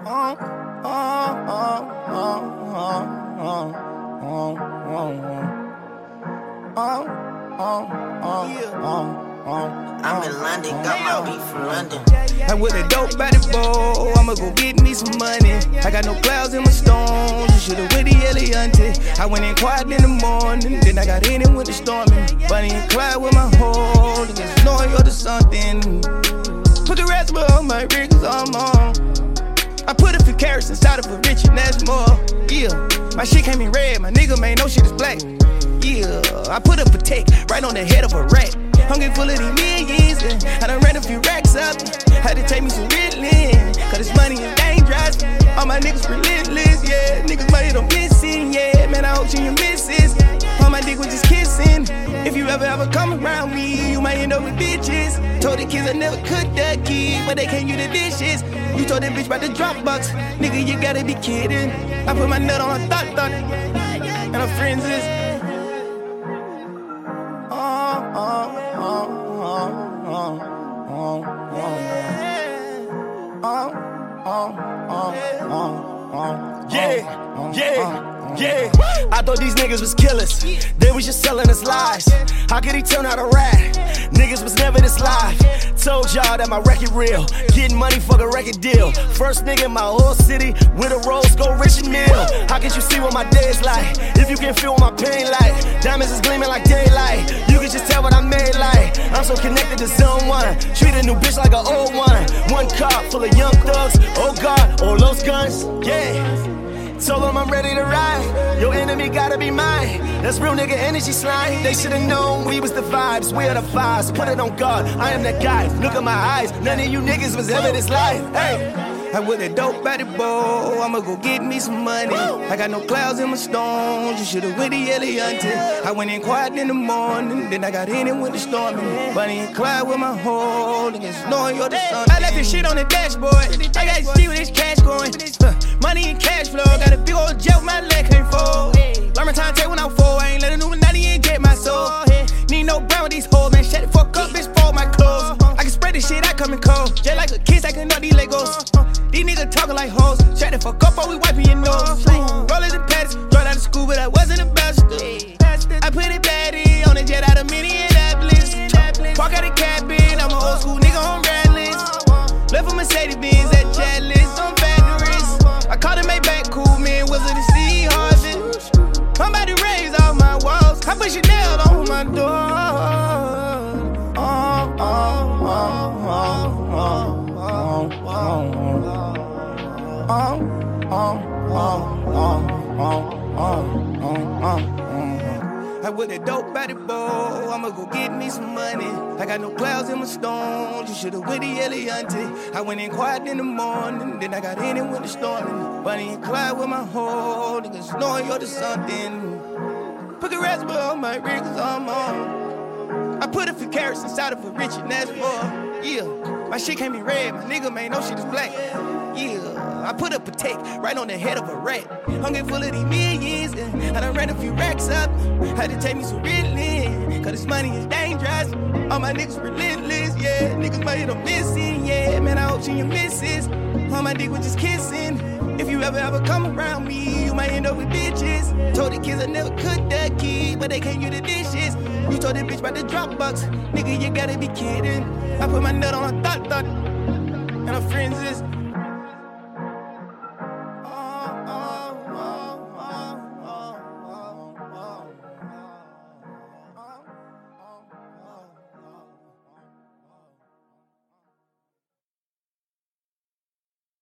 I'm in London, got my beat from London. I with a dope body boy, I'ma go get me some money. I got no clouds in my stones, you should've with the Eliante. I went in quiet in the morning, then I got in it with the storming. Bunny and Clyde with my whole, niggas knowing you're the something. Put the raspberry on my rig, cause I'm on. I put a few carrots inside of a rich and that's more. Yeah, my shit came in red, my nigga man, no shit is black. Yeah, I put up a take right on the head of a rat. Hungry full of these millions, and I done ran a few racks up. Had to take me some riddling, cause this money is dangerous. All my niggas relentless, yeah. Niggas money don't missing, yeah. Man, I hope you your misses. All my dick was just kissing. If you ever come around me, you might end up with bitches. Told the kids I never cooked the kid, but they can't use the dishes. You told that bitch about the Dropbox, nigga, you gotta be kidding. I put my nut on a thought, and her friends is. Yeah. I thought these niggas was killers. They was just selling us lies. How could he turn out a rat? Niggas was never this live. Told y'all that my record real. Getting money for the record deal. First nigga in my whole city with a Rose Gold Rich and Neal. How could you see what my day is like? If you can feel my pain like diamonds is gleaming like daylight. You can just tell what I made like. I'm so connected to zone one. Treat a new bitch like an old one. One car full of young thugs. Oh God, all those guns. Yeah. Told them I'm ready to ride. Your enemy gotta be mine. That's real nigga energy slime. They should've known we was the vibes. We are the vibes. Put it on God. I am that guy. Look at my eyes. None of you niggas was ever this life. Hey. I with a dope body boy, I'ma go get me some money. I got no clouds in my stones, you should've with the Eliante. I went in quiet in the morning, then I got in it with the storming. Bunny and Clyde with my whole, niggas knowing you're the son. I left this shit on the dashboard, I gotta see where this cash going. Money and cash flow, got a big old jet with my leg can't fold. Learn my time, take when I'm full, I ain't let a Illuminati inject my soul. Need no brown with these hoes, man, shut the fuck up, bitch, fold my clothes. I can spread this shit, I come in cold. Just like a kiss, I can know these Legos. These niggas talking like hoes. Shut the fuck up or we wiping your nose. Rollin' the pads, dropped out of school, but I wasn't a bastard. I put it baddie on a jet out of Minneapolis. Park out the cabin, I'm an old school nigga on Radless. Left a Mercedes Benz at Chadless on factories. I called it Maybach, cool man, Wizard to see Harvard. I'm about to raise all my walls. I put Chanel on my door. I with a dope body boy, I'ma go get me some money. I got no clouds in my stones, you should've with the Eliante. I went in quiet in the morning, then I got in it with the storming. Bunny and Clyde with my whole, niggas knowing you're the something. Put the raspberry on my rig, cause I'm on. I put a few carrots inside of a rich and that's more. Yeah, my shit came in red, my nigga man, no shit is black. Yeah, I put up a take right on the head of a rat. Hungry full of these millions, and I done ran a few racks up. Had to take me some riddling, cause this money is dangerous. All my niggas relentless, yeah. Niggas money don't missing, yeah. Man, I hope you your misses. All my dick was just kissing. If you ever come around me, you might end up with bitches. Told the kids I never cooked the kid, but they can't use the dishes. You told that bitch about the Dropbox, nigga, you gotta be kidding. I put my nut on a thought, and her friends is.